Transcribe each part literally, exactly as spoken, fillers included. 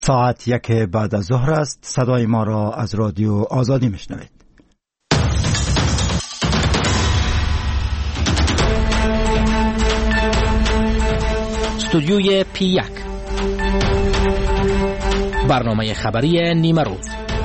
ساعت یک بعد از ظهر است. صدای ما را از رادیو آزادی میشنوید. استودیوی پی یک، برنامه خبری نیمه روز.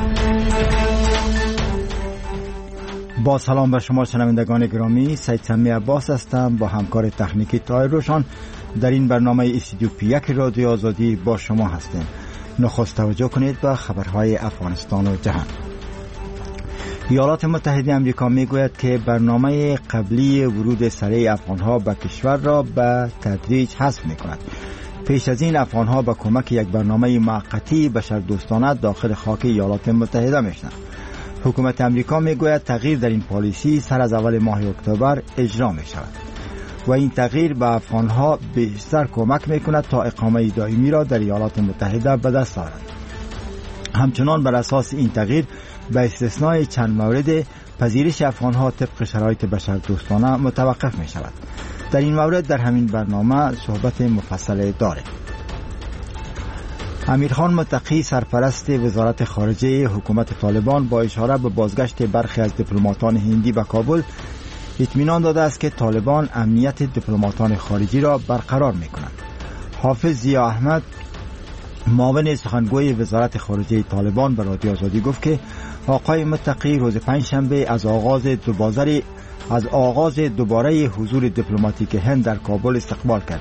با سلام به شما شنوندگان گرامی، سید سمی عباس هستم با همکار تکنیکی طاهر روشن. در این برنامه استودیو پی یک رادیو آزادی با شما هستیم. نخست توجه کنید به خبرهای افغانستان و جهان. ایالات متحده آمریکا میگوید که برنامه قبلی ورود سریع افغانها به کشور را به تدریج حذف میکند. پیش از این افغانها به کمک یک برنامه موقتی بشردوستانه داخل خاک ایالات متحده میشوند. حکومت آمریکا میگوید تغییر در این پالیسی سر از اول ماه اکتبر اجرا می شود و این تغییر به افغانها بیشتر کمک میکند تا اقامه دائمی را در ایالات متحده به دست آورند. همچنان بر اساس این تغییر به استثنای چند مورد پذیرش افغانها طبق شرایط بشردوستانه متوقف می شود. در این مورد در همین برنامه صحبت مفصل داریم. امیرخان متقی سرپرست وزارت خارجه حکومت طالبان با اشاره به بازگشت برخی از دیپلماتان هندی به کابل اطمینان داده است که طالبان امنیت دیپلماتان خارجی را برقرار می‌کنند. حافظ ضیا احمد معاون سخنگوی وزارت خارجه طالبان به رادیو آزادی گفت که آقای متقی روز پنجشنبه از آغاز دوباره از آغاز دوباره حضور دیپلماتیک هند در کابل استقبال کرد.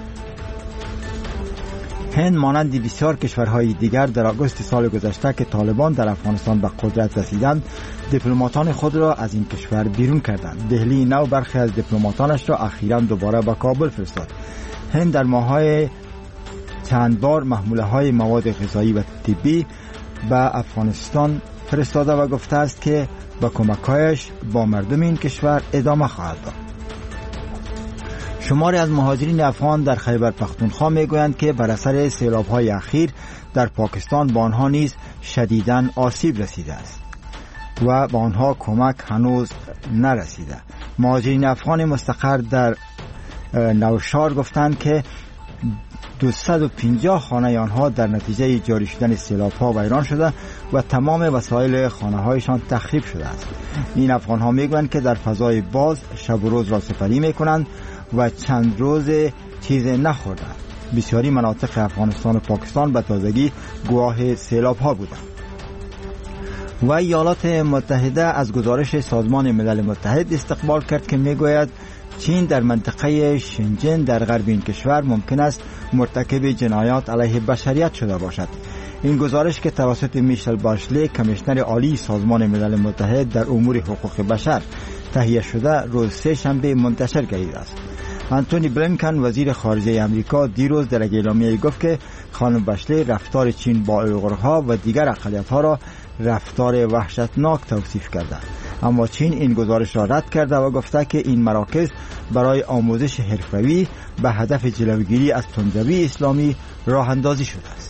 هند مانند بسیار کشورهای دیگر در آگوست سال گذشته که طالبان در افغانستان به قدرت رسیدند، دیپلماتان خود را از این کشور بیرون کردند. دهلی نو برخی از دیپلماتانش را اخیراً دوباره به کابل فرستاد. هند در ماه‌های چند بار محموله‌های مواد غذایی و طبی به افغانستان فرستاده و گفته است که با کمک‌هایش با مردم این کشور ادامه خواهد داد. شماری از مهاجرین افغان در خیبر پختونخوا میگویند که بر اثر سیلاب‌های اخیر در پاکستان به آنها نیز شدیداً آسیب رسیده است و به آنها کمک هنوز نرسیده. مهاجرین افغان مستقر در نوشار گفتند که دویست و پنجاه خانه آنها در نتیجه جاری شدن سیلاب‌ها ویران شده و تمام وسایل خانه‌هایشان تخریب شده است. این افغان‌ها میگویند که در فضای باز شب و روز را سپری میکنند و چند روز چیز نخوردند. بسیاری مناطق افغانستان و پاکستان به تازگی گواه سیلاب‌ها بودند. و ایالات متحده از گزارش سازمان ملل متحد استقبال کرد که میگوید چین در منطقه شنجن در غرب این کشور ممکن است مرتکب جنایات علیه بشریت شده باشد. این گزارش که توسط میشل باشلی کمیشنر عالی سازمان ملل متحد در امور حقوق بشر تهیه شده روز سه شنبه منتشر گردیده است. انتونی بلینکن وزیر خارجه آمریکا دیروز در اعلامیه‌ای گفت که خانم باشلی رفتار چین با اویغورها و دیگر اقلیت‌ها را رفتار وحشتناک توصیف کرده، اما چین این گزارش را رد کرده و گفته که این مراکز برای آموزش حرفه‌ای به هدف جلوگیری از تندروی اسلامی راه اندازی شده است.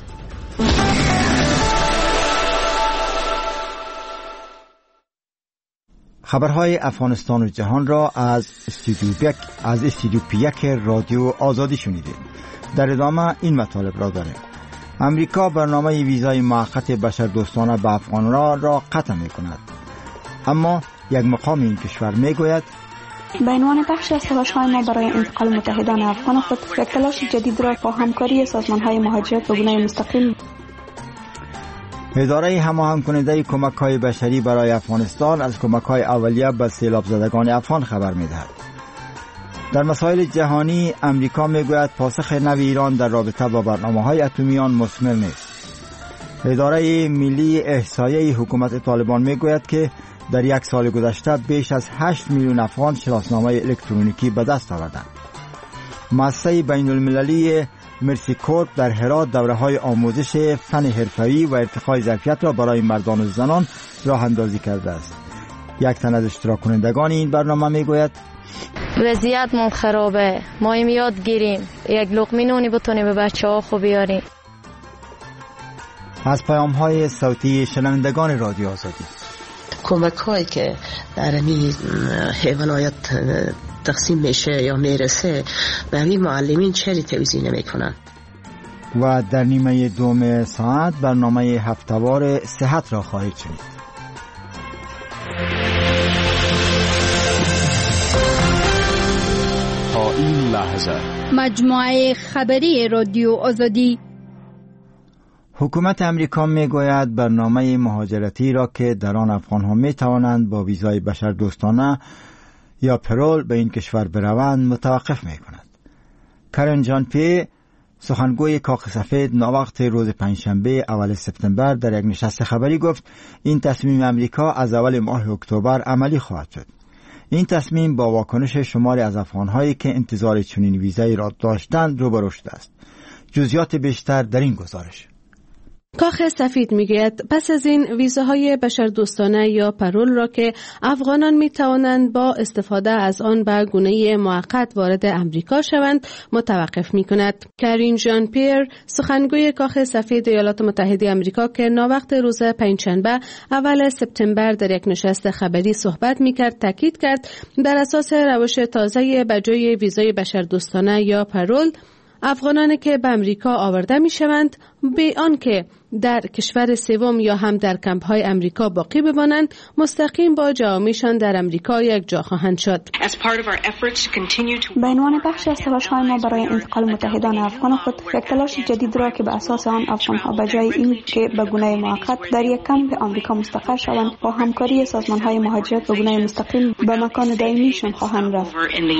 خبرهای افغانستان و جهان را از استودیو یک از استودیو پی یک رادیو آزادی شنیدید. در ادامه این مطالب را داریم. امریکا برنامه ویزای موقت بشردوستانه به افغانان را قطع می‌کند، اما یک مقام این کشور میگوید به عنوان بخشی از تلاش‌های ما برای انتقال متحدان افغان خود یک تلاش جدید را با همکاری سازمان‌های مهاجرت به گونه مستقیم اداره هماهنگ کننده کمک‌های بشری برای افغانستان از کمک‌های اولیه به سیلاب زدگان افغان خبر می‌دهد. در مسائل جهانی امریکا میگوید پاسخ نو ایران در رابطه با برنامه‌های اتمی آن مثمر نیست. اداره ملی احصایه حکومت طالبان میگوید که در یک سال گذشته بیش از هشت میلیون افغان شناسنامه الکترونیکی به دست آوردند. مؤسسه بین المللی مرسی کورپ در هرات دوره‌های آموزش فن حرفه‌ای و ارتقای ظرفیت را برای مردان و زنان راه اندازی کرده است. یک تن از اشتراک کنندگان این برنامه میگوید وضعیت من خرابه، ما ایم یاد گیریم یک لقمه نونی بتونیم به بچه ها خوب بیاریم. از پیام های صوتی شنوندگان رادیو آزادی. کمک هایی که در این حیوانات تقسیم میشه یا میرسه به همین معلمین چری توزیع نمی کنن؟ و در نیمه دوم ساعت برنامه هفته‌وار صحت را خواهید شنید. تا این لحظه مجموعه خبری رادیو آزادی. حکومت امریکا میگوید برنامه مهاجرتی را که در آن افغان‌ها می توانند با ویزای بشردوستانه یا پرول به این کشور بروند متوقف می کند. کرن جان پی، سخنگوی کاخ سفید، ناوقت روز پنجشنبه اول سپتامبر در یک نشست خبری گفت این تصمیم امریکا از اول ماه اکتبر عملی خواهد شد. این تصمیم با واکنش شماری از افغان‌هایی که انتظار چنین ویزایی را داشتند روبرو شده است. جزئیات بیشتر در این گزارش. کاخ سفید میگوید پس از این ویزاهای بشردوستانه یا پرول را که افغانان می توانند با استفاده از آن به گونه موقت وارد امریکا شوند متوقف می کند. کرین ژان پیر، سخنگوی کاخ سفید ایالات متحده آمریکا که ناوقت روز پنجشنبه اول سپتامبر در یک نشست خبری صحبت می کرد، تاکید کرد بر اساس روش تازه به جای ویزای بشردوستانه یا پرول، افغانانی که به امریکا آورده می شوند به آن که در کشور سوم یا هم در کمپ‌های امریکا باقی بمانند مستقیم با جوامعشان در امریکا یک جا خواهند شد. به عنوان بخشی از تلاش‌های ما برای انتقال متحدان افغان خود، یک تلاش جدید را که به اساس آن افغان‌ها به جای این که به گونه موقت در یک کمپ آمریکا مستقر شوند، با همکاری سازمان‌های مهاجرت به گونه مستقیم به مکان دائمیشان خواهند رفت.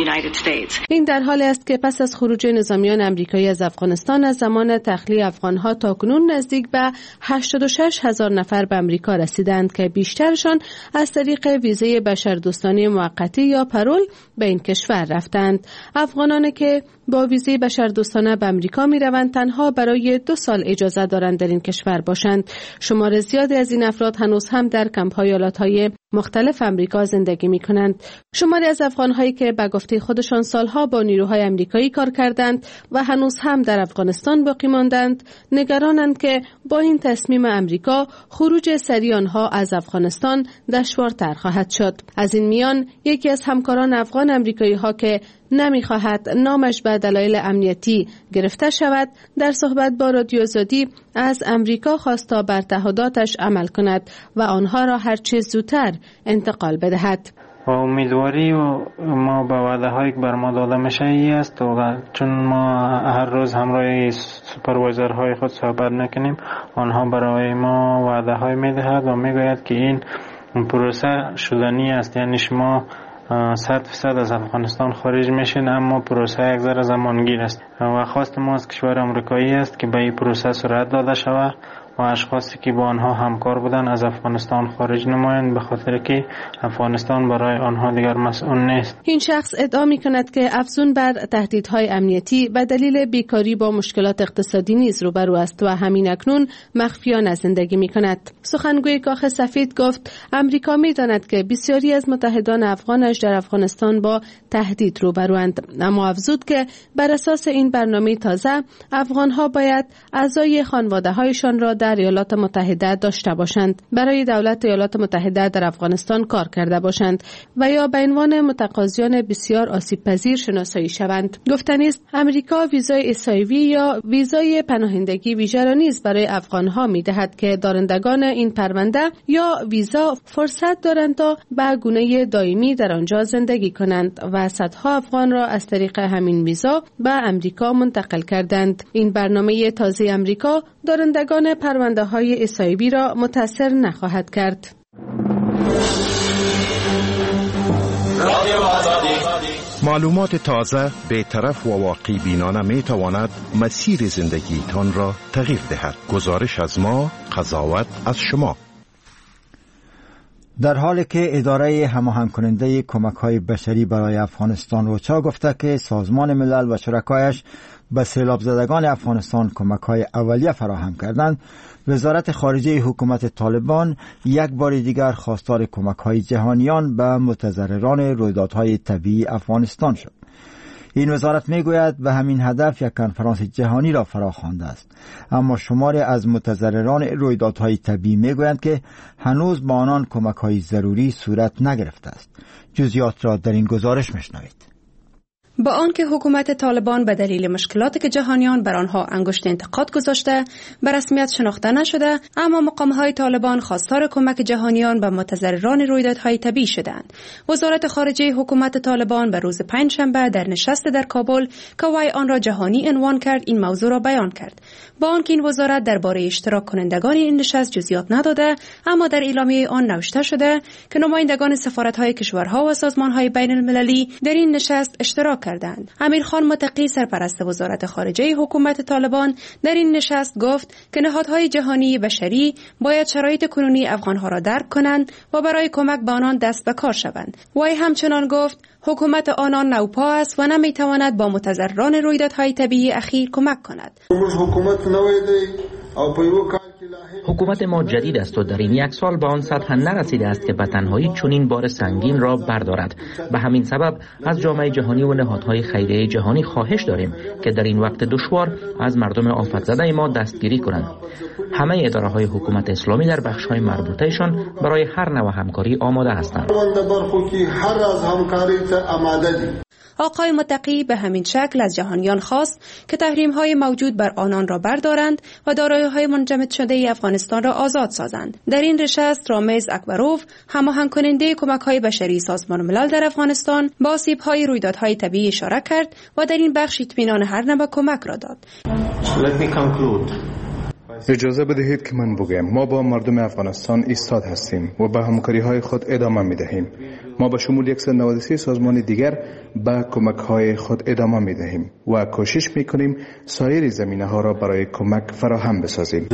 این در حالی است که پس از خروج نظامیان آمریکایی از افغانستان از زمان تخلیه افغان‌ها تاکنون نزدیک به هشتاد و شش هزار نفر به امریکا رسیدند که بیشترشان از طریق ویزای بشردوستانه موقتی یا پرول به این کشور رفتند. افغانانی که با ویزای بشردوستانه به امریکا می روند تنها برای دو سال اجازه دارند در این کشور باشند. شمار زیادی از این افراد هنوز هم در کمپ‌های ایالت‌های مختلف امریکا زندگی می کنند. شماری از افغان‌هایی که به گفته خودشان سالها با نیروهای امریکایی کار کردند و هنوز هم در افغانستان باقی ماندند، نگرانند که با این تصمیم امریکا خروج سریع آنها از افغانستان دشوارتر خواهد شد. از این میان یکی از همکاران افغان امریکایی ها که نمیخواهد نامش به دلایل امنیتی گرفته شود، در صحبت با رادیو آزادی از امریکا خواست تا بر تعهداتش عمل کند و آنها را هر چه زودتر انتقال بدهد. و امیدواری و ما به وعده هایی که بر ما داده میشه ای است و چون ما هر روز همراه سوپروایزر های خود صحبت نکنیم، آنها برای ما وعده های میدهد و میگوید که این پروسه شدنی است، یعنی شما صد فیصد از افغانستان خارج میشین، اما پروسه یک ذره زمانگیر است و خواست ما از کشور امریکایی است که به این پروسه سرعت داده شود و اشخاصی که با آنها همکار بودن از افغانستان خارج نمایند، به خاطر که افغانستان برای آنها دیگر مسئول نیست. این شخص ادعا می کند که افزون بر تهدیدهای امنیتی به دلیل بیکاری با مشکلات اقتصادی نیز روبرو است و همین اکنون مخفیانه زندگی می کند. سخنگوی کاخ سفید گفت امریکا می داند که بسیاری از متحدان افغانش در افغانستان با تهدید روبروند، اما افزود که بر اساس این برنامه تازه افغانها باید اعضای خانواده‌هایشان را در ایالات متحده داشته باشند، برای دولت ایالات متحده در افغانستان کار کرده باشند و یا به عنوان متقاضیان بسیار آسیب پذیر شناسایی شوند. گفتنی است امریکا ویزای اسایوی یا ویزای پناهندگی ویژه را نیز برای افغانها می‌دهد که دارندگان این پرونده یا ویزا فرصت دارند تا به گونه دائمی در آنجا زندگی کنند و صدها افغان را از طریق همین ویزا به امریکا منتقل کردند. این برنامه تازه امریکا دارندگان پرونده های اسایوی را متاثر نخواهد کرد. معلومات تازه، بی‌طرف و واقعی بینانه می تواند مسیر زندگیتان را تغییر دهد. گزارش از ما، قضاوت از شما. در حالی که اداره هماهنگ کننده کمک‌های بشری برای افغانستان روچا گفته که سازمان ملل و شرکایش به سیلاب زدگان افغانستان کمک‌های اولیه فراهم کردند، وزارت خارجه حکومت طالبان یک بار دیگر خواستار کمک‌های جهانیان به متضرران رویدادهای طبیعی افغانستان شد. این وزارت میگوید به همین هدف یک کنفرانس جهانی را فراخوانده است، اما شماری از متضرران رویدادهای طبیعی میگویند که هنوز با آنان کمک‌های ضروری صورت نگرفته است. جزئیات را در این گزارش میشنوید. با آنکه حکومت طالبان به دلیل مشکلاتی که جهانیان بر آنها انگشت انتقاد گذاشته به رسمیت شناخته نشده، اما مقامهای طالبان خواستار کمک جهانیان به متضرران رویدادهای طبیعی شدند. وزارت خارجه حکومت طالبان به روز پنجشنبه در نشست در کابل که وی آن را جهانی عنوان کرد این موضوع را بیان کرد. با آنکه این وزارت درباره اشتراک کنندگان این نشست جزئیات نداده، اما در اعلامیه آن نوشته شده که نمایندگان سفارت‌های کشورها و سازمان‌های بین‌المللی در این نشست اشتراک کردند. امیرخان متقی سرپرست وزارت خارجه حکومت طالبان در این نشست گفت که نهادهای جهانی بشری باید شرایط کنونی افغانها را درک کنند و برای کمک به آنان دست به کار شوند. وی همچنان گفت حکومت آنان نوپا است و نمیتواند با متضرران رویدادهای طبیعی اخیر کمک کند. حکومت ما جدید است و در این یک سال به آن سطح نرسیده است که به تنهایی چنین بار سنگین را بردارد. به همین سبب از جامعه جهانی و نهادهای خیریه جهانی خواهش داریم که در این وقت دشوار از مردم آفت زده ما دستگیری کنند. همه اداره‌های حکومت اسلامی در بخش‌های مربوطه‌شان برای هر نوع همکاری آماده هستند. آقای متقی به همین شکل از جهانیان خواست که تحریم‌های موجود بر آنان را بردارند و دارایی‌های منجمد شده افغانستان را آزاد سازند. در این نشست رامز اکبروف، هماهنگ کننده کمک‌های بشری سازمان ملل در افغانستان، با آسیب‌های رویدادهای طبیعی اشاره کرد و در این بخش اطمینان هر نوع کمک را داد. اجازه بدهید که من بگویم ما با مردم افغانستان ایستاد هستیم و به همکاری‌های خود ادامه می‌دهیم. ما به شمول صد و نود و سه سازمان دیگر به کمک‌های خود ادامه می‌دهیم و کوشش می‌کنیم سایر زمینه‌ها را برای کمک فراهم بسازیم.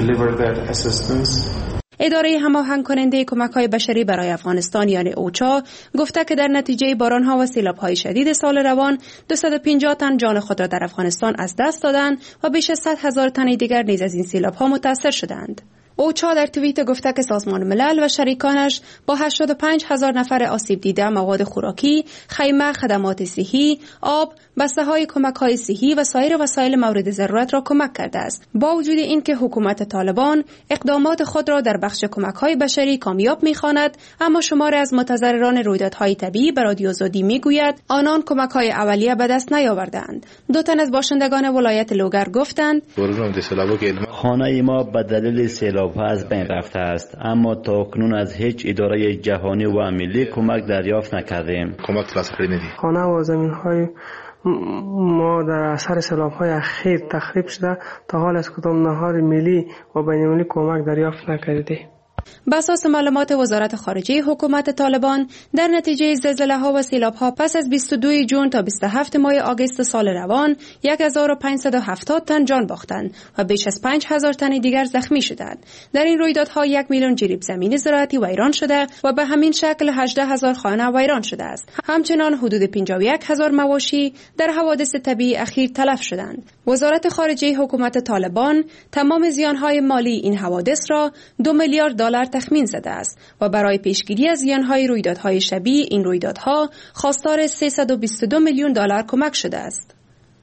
اداره هماهنگ کننده کمک‌های بشری برای افغانستان یعنی اوچا گفته که در نتیجه باران‌ها و سیلاب‌های شدید سال روان دویست و پنجاه تن جان خود را در افغانستان از دست دادند و بیش از صد هزار تن دیگر نیز از این سیلاب‌ها متاثر شدند. اوچا در توییت گفته که سازمان ملل و شریکانش با هشتاد و پنج هزار نفر آسیب دیده مواد خوراکی، خیمه، خدمات صحی، آب، بسته‌های کمک‌های صحی و سایر وسایل مورد ضرورت را کمک کرده است. با وجود اینکه حکومت طالبان اقدامات خود را در بخش کمک‌های بشری کامیاب می‌خواند، اما شماری از متضرران رویدادهای طبیعی به رادیو آزادی می‌گوید آنان کمک‌های اولیه به دست نیاوردند. دو تن از باشندگان ولایت لوگر گفتند خانه ما به دلیل سیلاب‌ها از بین رفته است، اما تاکنون از هیچ اداره جهانی و ملی کمک دریافت نکردیم. خانه و زمین‌های ما در اثر سیلاب‌های اخیر تخریب شده، تا حال از کدام نهاد ملی و بین‌المللی کمک دریافت نکردیم. بر اساس معلومات وزارت خارجه حکومت طالبان در نتیجه زلزله‌ها و سیلاب‌ها پس از بیست و دوم ژوئن تا بیست و هفتم ماه آگوست سال روان یک هزار و پانصد و هفتاد تن جان باختند و بیش از پنج هزار تن دیگر زخمی شدند. در این رویدادها یک میلیون جریب زمین زراعتی ویران شده و به همین شکل هجده هزار خانه ویران شده است. همچنان حدود پنجاه و یک هزار مواشی در حوادث طبیعی اخیر تلف شدند. وزارت خارجه حکومت طالبان تمام زیان‌های مالی این حوادث را دو میلیارد دلار تخمین زده است و برای پیشگیری از زیان‌های رویدادهای شبیه این رویدادها خواستار سیصد و بیست و دو میلیون دلار کمک شده است.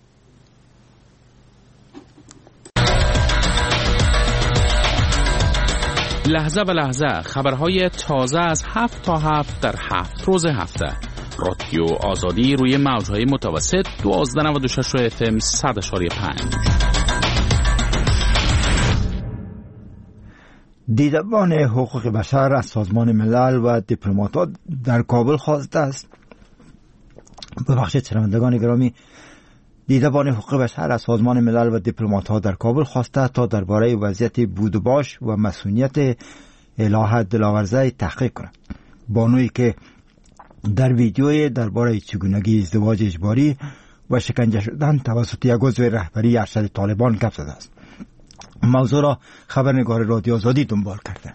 لحظه به لحظه خبرهای تازه از هفت تا هفت در هفت روز هفته. رادیو آزادی روی موج‌های متوسط دوازده و نود و شش اف ام صد و پنج. دیدبان حقوق بشر از سازمان ملل و دیپلمات‌ها در کابل خواسته است. ببخشید شنوندگان گرامی، دیدبان حقوق بشر از سازمان ملل و دیپلمات‌ها در کابل خواسته تا درباره وضعیت بود و باش و مسئولیت الهه دلاورزه تحقیق کنند. بانویی که در ویدیوی درباره چگونگی ازدواج اجباری و شکنجه شدن توسط یک عضو رهبری ارشد طالبان گپ زده است. موضوع را خبرنگار رادیو آزادی دنبال کرده.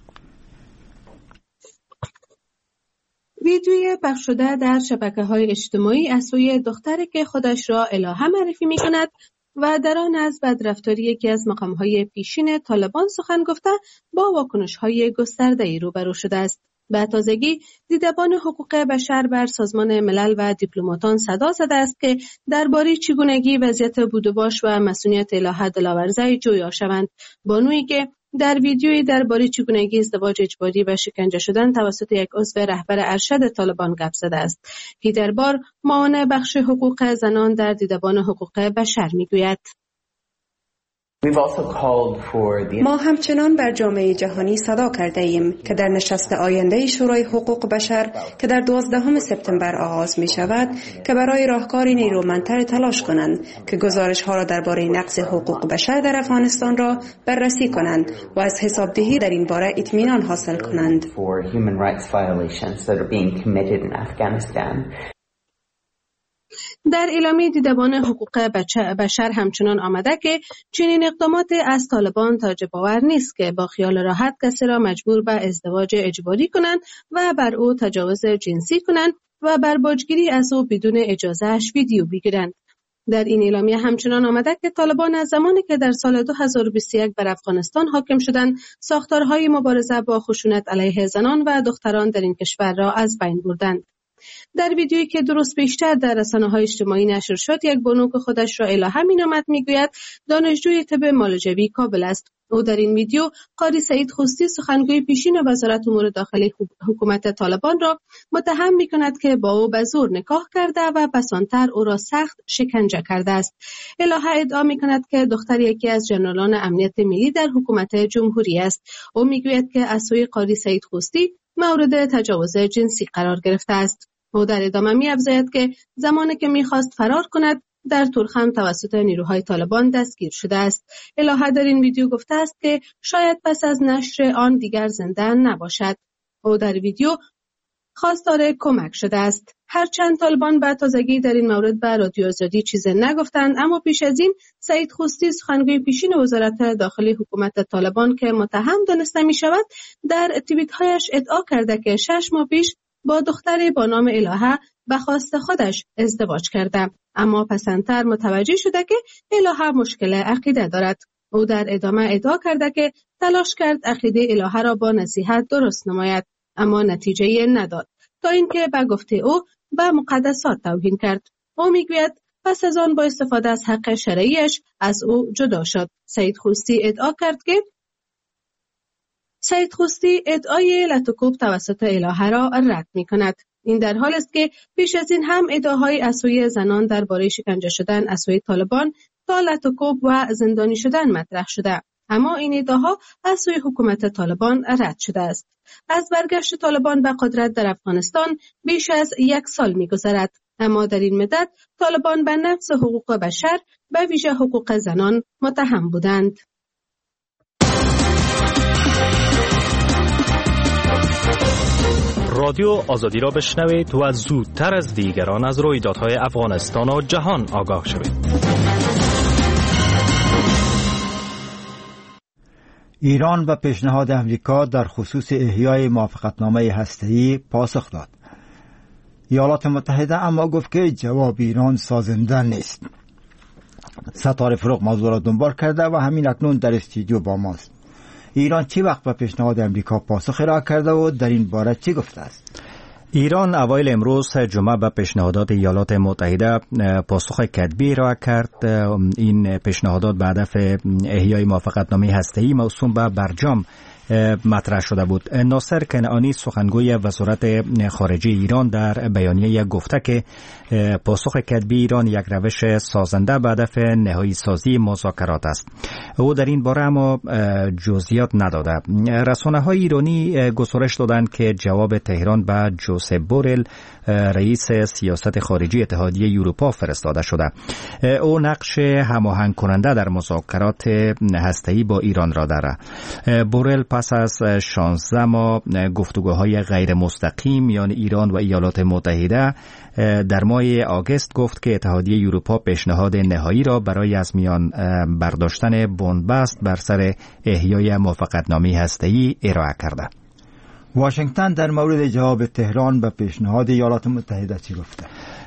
ویدیوی پخش شده در شبکه‌های اجتماعی از سوی دختری که خودش را الهه معرفی می‌کند و در آن از بدرفتاری یکی از مقام‌های پیشین طالبان سخن گفته با واکنش‌های گسترده‌ای روبرو شده است. به تازگی دیدبان حقوق بشر بر سازمان ملل و دیپلماتان صدا زده است که درباره چگونگی وضعیت بود و باش و مسئولیت الهه دلاورزه جویا شوند. بانویی که در ویدیویی درباره چگونگی ازدواج اجباری و شکنجه شدن توسط یک عضو رهبر ارشد طالبان گپ زده است. هیدر بار معاون بخش حقوق زنان در دیدبان حقوق بشر میگوید: ما همچنان بر جامعه جهانی صدا کرده ایم که در نشست آینده شورای حقوق بشر که در دوازدهم سپتامبر آغاز می شود که برای راهکاری نیرومندتر تلاش کنند که گزارش ها را درباره نقض حقوق بشر در افغانستان را بررسی کنند و از حسابدهی در این باره اطمینان حاصل کنند. در اعلامیه دیدبان حقوق بشر همچنان آمده که چنین اقدامات از طالبان تعجب‌آور نیست که با خیال راحت کسی را مجبور به ازدواج اجباری کنند و بر او تجاوز جنسی کنند و بر باجگیری از او بدون اجازهش ویدیو بگیرند. در این اعلامیه همچنان آمده که طالبان از زمانی که در سال دو هزار و بیست و یک بر افغانستان حاکم شدند، ساختارهای مبارزه با خشونت علیه زنان و دختران در این کشور را از بین بردند. در ویدیویی که درست پیشتر در رسانه‌های اجتماعی نشر شد، یک بانو که خودش را الهه می‌نامد میگوید دانشجوی طب معالجوی کابل است. او در این ویدیو قاری سعید خوستی سخنگوی پیشین وزارت امور داخلی حکومت طالبان را متهم می‌کند که با او به زور نکاح کرده و پسانتر او را سخت شکنجه کرده است. الهه ادعا می‌کند که دختر یکی از ژنرالان امنیت ملی در حکومت جمهوری است. او میگوید که از سوی قاری سعید خوستی مورد تجاوز جنسی قرار گرفته است. او در ادامه می‌افزاید که زمانی که می‌خواست فرار کند در تورخم توسط نیروهای طالبان دستگیر شده است. الهه در این ویدیو گفته است که شاید پس از نشر آن دیگر زنده نباشد. او در ویدیو خواستار کمک شده است. هرچند طالبان به تازگی در این مورد به رادیو آزادی چیزی نگفتند، اما پیش از این سعید خوستی سخنگوی پیشین وزارت داخلی حکومت طالبان که متهم دانسته می‌شود در توییت‌هایش ادعا کرده که شش ماه پیش با دختری با نام الهه به خواست خودش ازدواج کرده، اما پسندتر متوجه شده که الهه مشکل عقیده دارد. او در ادامه ادعا کرده که تلاش کرد عقیده الهه را با نصیحت درست نماید، اما نتیجه نداد تا اینکه به گفته او به مقدسات توهین کرد. او میگوید پس از آن با استفاده از حق شرعیش از او جدا شد. سعید خوستی ادعا کرد که سعید خوستی ادعای لطوکوب توسط الهه را رد می کند. این در حال است که پیش از این هم ادعاهای از سوی زنان درباره شکنجه شدن از سوی طالبان تا لطوکوب و زندانی شدن مطرح شده، اما این ادعاها از سوی حکومت طالبان رد شده است. از برگشت طالبان به قدرت در افغانستان بیش از یک سال می گذرد، اما در این مدت طالبان به نقض حقوق بشر به ویژه حقوق زنان متهم بودند. رادیو آزادی را بشنوید و زودتر از دیگران از رویدادهای افغانستان و جهان آگاه شوید. ایران به پیشنهاد امریکا در خصوص احیای موافقتنامه هسته‌ای پاسخ داد. ایالات متحده اما گفت که جواب ایران سازنده نیست. ستاره فروغ موضوع را دنبال کرده و همین اکنون در استودیو با ماست. ایران چی وقت به پیشنهاد امریکا پاسخ ارائه کرده و در این باره چی گفته است؟ ایران اوایل امروز جمعه به پیشنهادات ایالات متحده پاسخ کتبی ارائه کرد. این پیشنهادات به هدف احیای موافقتنامه هسته‌ای موسوم به برجام مطرح شده بود. ناصر کنعانی سخنگوی وزارت خارجه ایران در بیانیه گفته که پاسخ کتبی ایران یک روش سازنده به هدف نهایی سازی مذاکرات است. او در این باره اما جزئیات نداده. رسانه‌های ایرانی گزارش دادند که جواب تهران به جوزپ بورل رئیس سیاست خارجی اتحادیه اروپا فرستاده شده. او نقش هماهنگ کننده در مذاکرات هسته‌ای با ایران را دارد. بورل پس از شانزده ماه گفتگوهای غیر مستقیم میان ایران و ایالات متحده در ماه آگوست گفت که اتحادیه اروپا پیشنهاد نهایی را برای از میان برداشتن بنبست بر سر احیای موافقتنامه هسته‌ای ارائه کرده. واشنگتن در مورد جواب تهران به پیشنهاد ایالات متحده چی گفته؟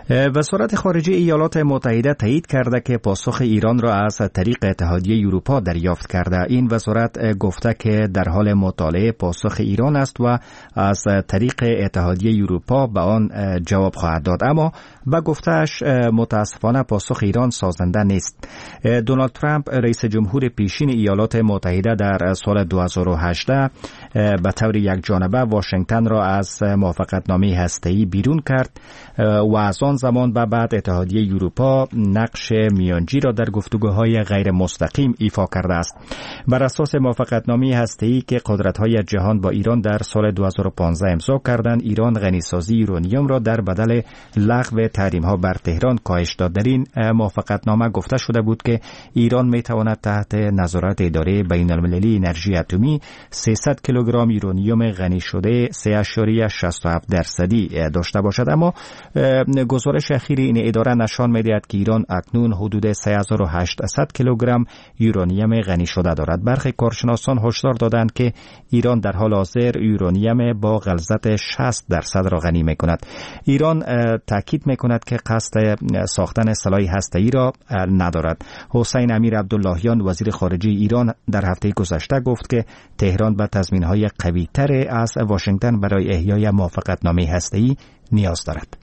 وزارت خارجه ایالات متحده تایید کرده که پاسخ ایران را از طریق اتحادیه اروپا دریافت کرده. این وزارت گفته که در حال مطالعه پاسخ ایران است و از طریق اتحادیه اروپا به آن جواب خواهد داد، اما با گفتهش متاسفانه پاسخ ایران سازنده نیست. دونالد ترامپ رئیس جمهور پیشین ایالات متحده در سال دو هزار و هجده به طور یک جانبه واشنگتن را از موافقتنامه هسته‌ای بیرون کرد و از آن زمان به بعد اتحادیه اروپا نقش میانجی را در گفتگوهای غیر مستقیم ایفا کرده است. بر اساس موافقتنامه هسته‌ای که قدرت‌های جهان با ایران در سال دو هزار و پانزده امضا کردند، ایران غنیسازی یورانیوم را در بدل لغو تحریم‌ها بر تهران کاهش داد. در این موافقتنامه گفته شده بود که ایران می‌تواند تحت نظارت اداره بین‌المللی انرژی اتمی سیصد کیلوگرم یورانیوم غنی شده سه ممیز شصت و هفت درصدی داشته باشد، اما گزارش اخیر این اداره نشان می‌دهد که ایران اکنون حدود سه هزار و هشتصد کیلوگرم یورانیوم غنی شده دارد. برخی کارشناسان هشدار دادند که ایران در حال حاضر یورانیوم با غلظت شصت درصد را غنی می‌کند. ایران تاکید می‌کند که قصد ساختن سلاح هسته‌ای را ندارد. حسین امیر عبداللهیان وزیر خارجه ایران در هفته گذشته گفت که تهران به تضمین‌های قوی‌تر از واشنگتن برای احیای موافقتنامه هسته‌ای نیاز دارد.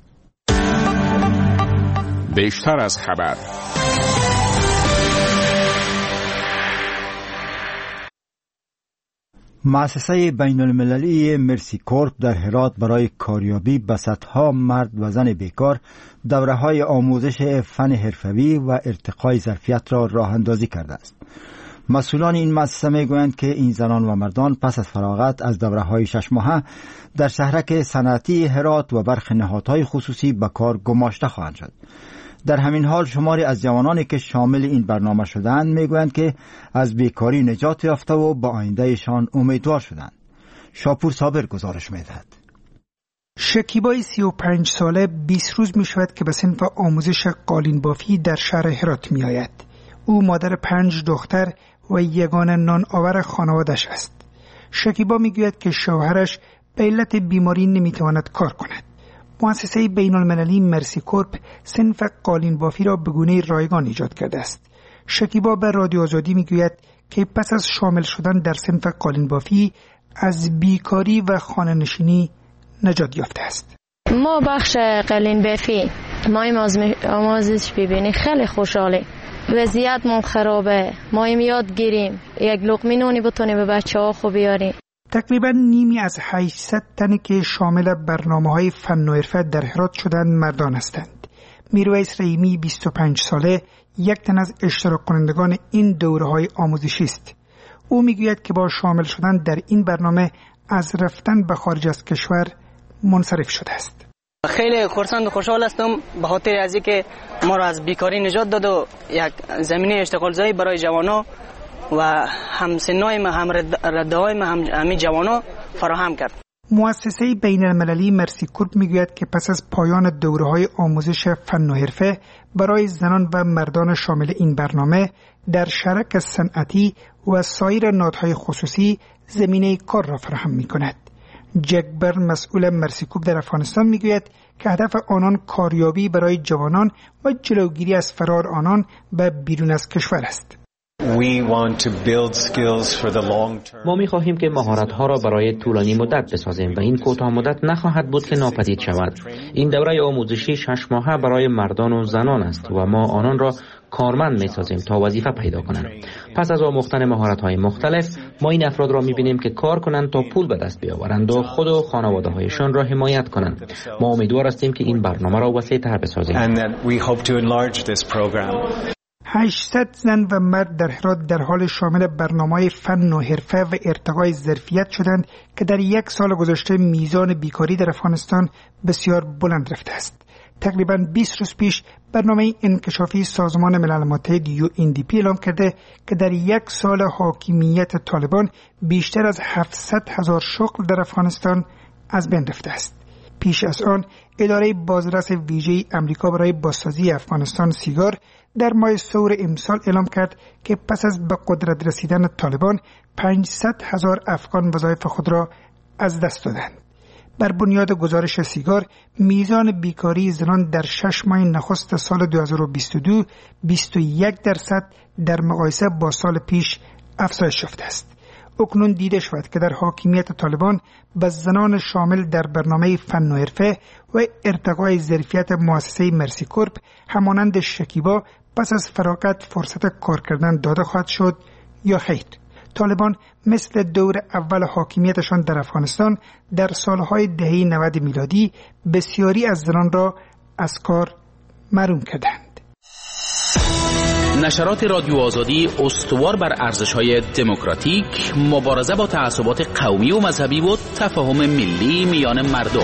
بیشتر از خبر. مؤسسه بین المللی مرسی کورپ در هرات برای کاریابی به صدها مرد و زن بیکار دوره‌های آموزش فن حرفه‌ای و ارتقای ظرفیت را راه اندازی کرده است. مسئولان این مؤسسه میگویند که این زنان و مردان پس از فراغت از دوره‌های شش ماهه در شهرک صنعتی هرات و برخی نهادهای خصوصی به کار گماشته خواهند شد. در همین حال شماری از جوانانی که شامل این برنامه شدند میگویند که از بیکاری نجات یافته و به آیندهشان امیدوار شدند. شاپور صابر گزارش میدهد. شکیبای سی و پنج ساله بیست روز می شود که به صنف آموزش قالین بافی در شهر هرات می آید. او مادر پنج دختر و یگانه نان آور خانوادش است. شکیبا می گوید که شوهرش به علت بیماری نمی تواند کار کند. مؤسسه بین المللی مرسی کورپ صنف قالین بافی را به گونه رایگان ایجاد کرده است. شکیبا به رادیو آزادی می گوید که پس از شامل شدن در صنف قالین بافی از بیکاری و خانه نشینی نجات یافته است. ما بخش قالین بافی ما آموزش ببینیم خیلی خوشحالی. وضعیتمون خرابه. ما یاد گیریم یک لقمه نونی بتونیم به بچه‌ها خوب بیاریم. تقریبا نیمی از هشتصد تنی که شامل برنامه‌های فن و حرفه در هرات شدند مردان هستند. میرویس رحیمی بیست و پنج ساله یک تن از اشتراک کنندگان این دوره‌های آموزشی است. او میگوید که با شامل شدن در این برنامه از رفتن به خارج از کشور منصرف شده است. خیلی خرسند و خوشحال هستم به خاطر از اینکه ما را از بیکاری نجات داد و یک زمینه اشتغال زایی برای جوانان و همسنای ما هم رده‌های ما هم همین جوانان فراهم کرد. مؤسسه بین المللی مرسی کورپ میگوید که پس از پایان دوره‌های آموزش فن و حرفه برای زنان و مردان شامل این برنامه در شرک صنعتی و سایر نهادهای خصوصی زمینه کار را فراهم می‌کند. جک برن مسئول مرسی کورپ در افغانستان میگوید که هدف آنان کاریابی برای جوانان و جلوگیری از فرار آنان به بیرون از کشور است. ما می خواهیم که مهارت‌ها را برای طولانی مدت بسازیم و این کوتاه مدت نخواهد بود که ناپدید شود. این دوره آموزشی شش ماهه برای مردان و زنان است و ما آنان را کارمند می سازیم تا وظیفه پیدا کنند. پس از آموختن مهارت‌های مختلف ما این افراد را می بینیم که کار کنند تا پول به دست بیاورند و خود و خانواده‌هایشان را حمایت کنند. ما امیدوار هستیم که این برنامه را وسیع‌تر بسازیم. هشتصد زن و مرد در هرات در حال شامل برنامه‌های فن و حرفه و ارتقای ظرفیت شدند که در یک سال گذشته میزان بیکاری در افغانستان بسیار بلند رفته است. تقریباً بیست روز پیش برنامه انکشافی سازمان ملل متحد یو ان دی پی اعلام کرده که در یک سال حاکمیت طالبان بیشتر از هفتصد هزار شغل در افغانستان از بین رفته است. پیش از آن اداره بازرس ویژه امریکا برای بازسازی افغانستان سیگار در ماه سور امسال اعلام کرد که پس از به قدرت رسیدن طالبان پانصد هزار افغان وظایف خود را از دست دادند. بر بنیاد گزارش سیگار میزان بیکاری زنان در شش ماه نخست سال دو هزار و بیست و دو بیست و یک درصد در مقایسه با سال پیش افزایش یافته است. اکنون دیده شود که در حاکمیت طالبان به زنان شامل در برنامه فن و حرفه و ارتقای ظرفیت مؤسسه مرسی کورپ همانند شکیبا پس از فراغت فرصت کار کردن داده خواهد شد یا خیر. طالبان مثل دور اول حاکمیتشان در افغانستان در سالهای دهه نود میلادی بسیاری از زنان را از کار محروم کردند. نشرات رادیو آزادی استوار بر ارزش‌های دموکراتیک، مبارزه با تعصبات قومی و مذهبی و تفاهم ملی میان مردم.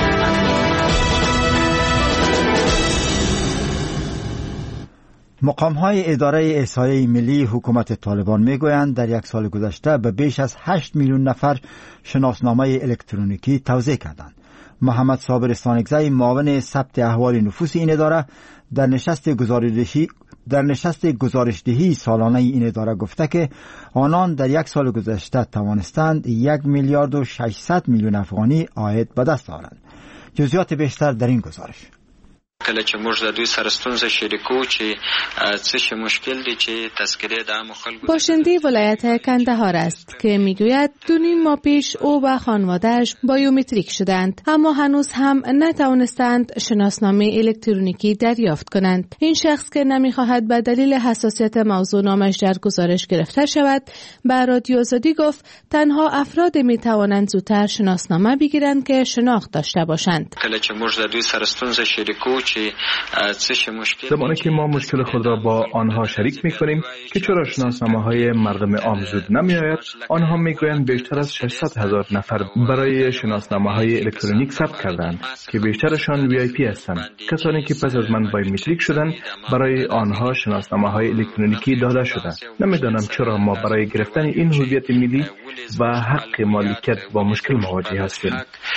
مقام‌های اداره احصایه ملی حکومت طالبان میگویند در یک سال گذشته به بیش از هشت میلیون نفر شناسنامه الکترونیکی توزیع کردند. محمد صابر استانکزی معاون ثبت احوال نفوس این اداره در نشست گزارشدهی در نشست گزارشدهی سالانه این اداره گفته که آنان در یک سال گذشته توانستند یک میلیارد و ششصد میلیون افغانی عاید به دست آورند. جزئیات بیشتر در این گزارش. کله چې موږ د دوی سره ستونزه شریکو چې څه شی مشکل دي چې تذکره د عامو خلکو. باشنده ولایت کندهار است که میگوید دو نیم ماه پیش او و خانواده‌اش بایومتریک شدند اما هنوز هم نتوانستند شناسنامه الکترونیکی دریافت کنند. این شخص که نمیخواهد به دلیل حساسیت موضوع نامش در گزارش گرفته شود به رادیو آزادی گفت تنها افراد میتوانند زودتر شناسنامه بگیرند که شناخت داشته باشند. کله چې موږ د دوی سره ستونزه شریکو زمانی که ما مشکل خود را با آنها شریک می‌کنیم که چرا شناسنامه‌های مردم عام زود نمی‌آید، آنها می‌گویند بیشتر از ششصد هزار نفر برای شناسنامه‌های الکترونیک ثبت کردند که بیشترشان وی آی پی هستند. کسانی که پس از من بایومتریک شدند برای آنها شناسنامه‌های الکترونیکی داده شده. نمی‌دانم چرا ما برای گرفتن این هویت ملی و حق مالکیت با مشکل مواجه هستیم.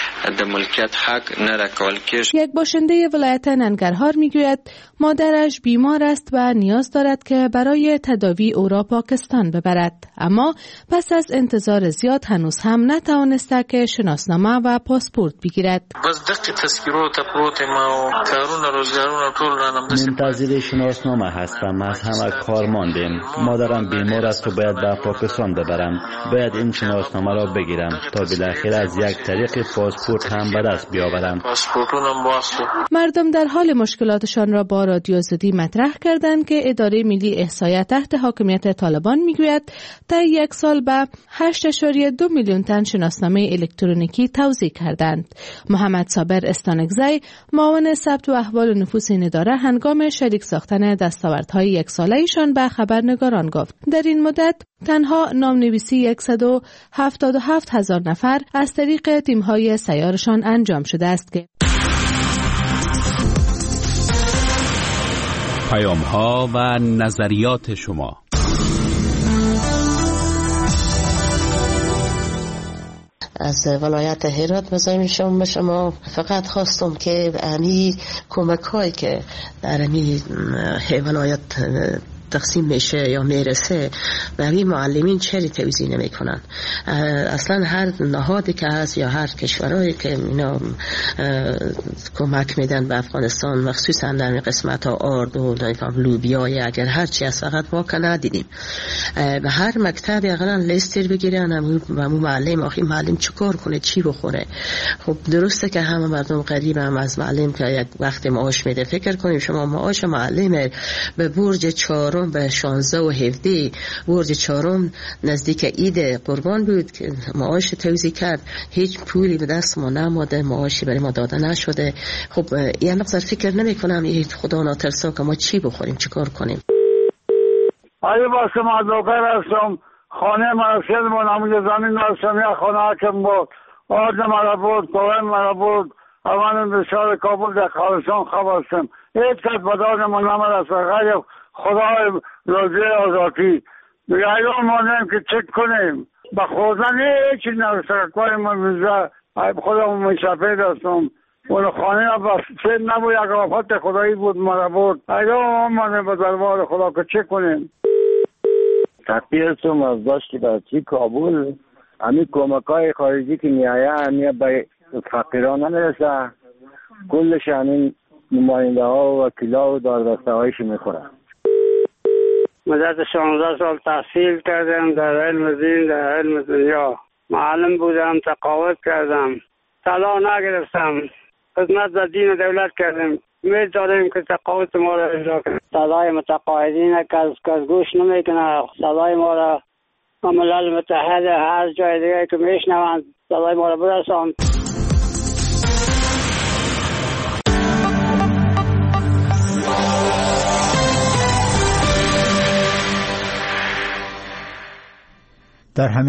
یک باشنده ولایت ننگرهار میگوید مادرش بیمار است و نیاز دارد که برای تداوی او را پاکستان ببرد اما پس از انتظار زیاد هنوز هم نتوانسته که شناسنامه و پاسپورت بگیرد. منتظر شناسنامه هستم، از همه کار ماندیم. مادرم بیمار است و باید به پاکستان ببرم. باید این شناسنامه را بگیرم تا بالاخره از یک طریق پاسپورت هم به دست بیاورم. مردم در حال مشکلاتشان را با رادیو آزادی مطرح کردند که اداره ملی احصایه تحت حاکمیت طالبان میگوید تا یک سال به هشت اشاریه دو میلیون تن شناسنامه الکترونیکی توزیع کردند. محمد صابر استانکزی معاون ثبت و احوال نفوس این اداره هنگام شریک ساختن دستاوردهای یک ساله ایشان به خبرنگاران گفت در این مدت تنها نامنویسی صد و هفتاد و هفت هزار نفر از طریق تیم‌های سیارشان انجام شده است که پیام‌ها و نظریات شما. از ولایت هرات مزاحم شما به شما فقط خواستم که امی کمک هایی که در امی ولایت تقسیم میشه یا میرسه به همین معلمین چری توزیع نمی کنن. اصلا هر نهادی که هست یا هر کشورهایی که اینا کمک میدن به افغانستان مخصوصا در قسمت ها آرد و لوبیا یا اگر هر چی از فقط ما که ندیدیم به هر مکتب اقلا لیستر بگیرن و مو معلم آخی معلم چکار کنه چی بخوره. خب درسته که همه مردم قریب هم از معلم که یک وقت معاش میده. فکر کنیم شما معاش معلم به برج چهارم به شانزده و هفده برج چهارم نزدیک عید قربان بود که معاش توزیع کرد، هیچ پولی به دست ما نماده، معاشی برای ما داده نشده. خب یه مقدار فکر نمی کنم یه خدا ناترسا که ما چی بخوریم چیکار کنیم. آیا باسم ادوکر هستم، خانه مرسل من همونجا زمین داشتم، یا خانه حکم بود، آرد مرا بود، کوهن مرا بود، اوان بسیار کابل در خالصان خواب هستم. هیچ کس بداد من نمرسه غیر خدای روزی آزادی. دیگه ایران مانیم که چک کنیم با خوردن هیچی نرسه کنیم. من میزه خدا میشفید هستم، اون خانه بس چه نبود، یک آفت خدایی بود مرا بود. ایران مانیم به دربار خدا که چک کنیم. تقیه هستم از داشتی برچی کابل. همی کمک های خارجی که میایه همی به فقیران نمیرسه، کلش همین نماینده ها و وکیلا و داردسته هایش میخوره. مدت شانزده سال تحصیل کردم در علم دین، در علم دنیا. معلم بودم، تقاعد کردم، طلا نگرفتم، خدمت در دین و دولت کردم. امید داریم که تقاعد ما را اجرا کنیم. صدای متقاعدین کس کس گوش نمیکنه. صدای ما را ملل متحد هر جای دیگه که میشنوند صدای ما را برسان. در همین